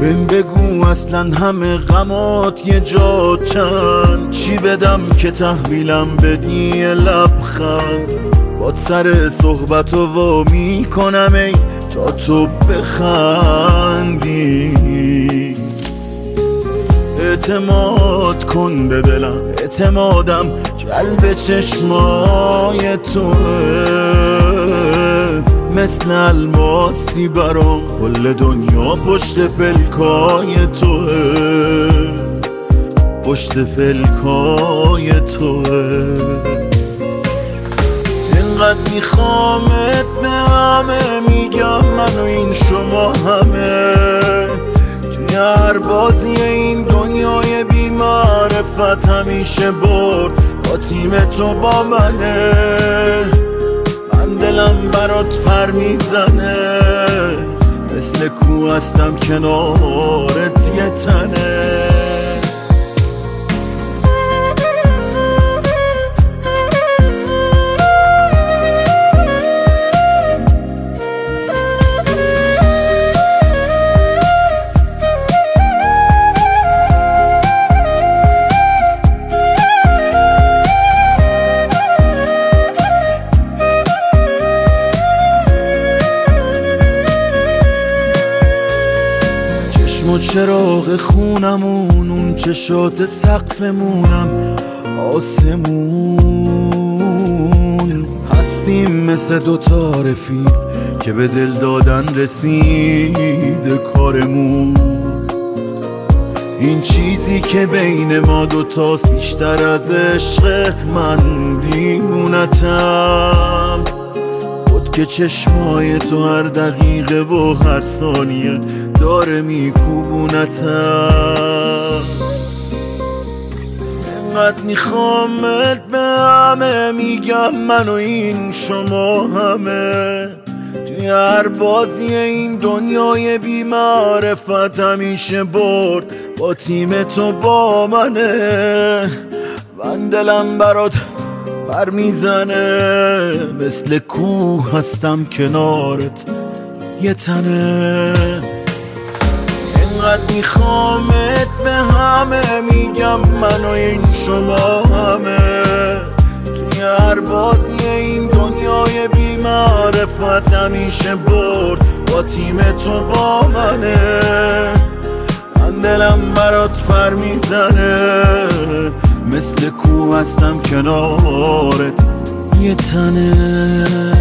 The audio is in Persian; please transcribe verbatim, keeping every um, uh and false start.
بهم بگو اصلا همه غمات یه جا چند، چی بدم که تحویلم بدی یه لبخند. باد سر صحبت و وا میکنم ای تا تو بخندی. اعتماد کن به دلم، اعتمادم جلب چشمای توه. مثل الماسی برام کل دنیا پشت پلکای توه، پشت پلکای توه. اینقدر میخوامت به همه میگم من و این شما همه. توی هر بازی این دنیای بی معرفت همیشه برد با تیم تو با منه. من دلم برات پر میزنه، مثل کو هستم کنارت یه تنه. چشم و چراغ خونمون، اون چشات سقفمونم آسمون. هستیم مثل دوتا رفیق که به دل دادن رسیده کارمون. این چیزی که بین ما دوتاست بیشتر از عشق، من دیوونتم. خود که چشمای تو هر دقیقه و هر ثانیه داره میکوبونتم. اینقدر میخوامت به همه میگم من و این شما همه. توی هر بازی این دنیای بی معرفت همیشه برد با تیم تو با منه. من دلم برات پر میزنه، مثل کوه هستم کنارت یه تنه. اینقدر میخوامت به همه میگم من و این شما همه. توی هر بازی این دنیای بی معرفت همیشه برد با تیم تو با منه. من دلم برات پر میزنه، مثل کوه هستم کنارت یه تنه.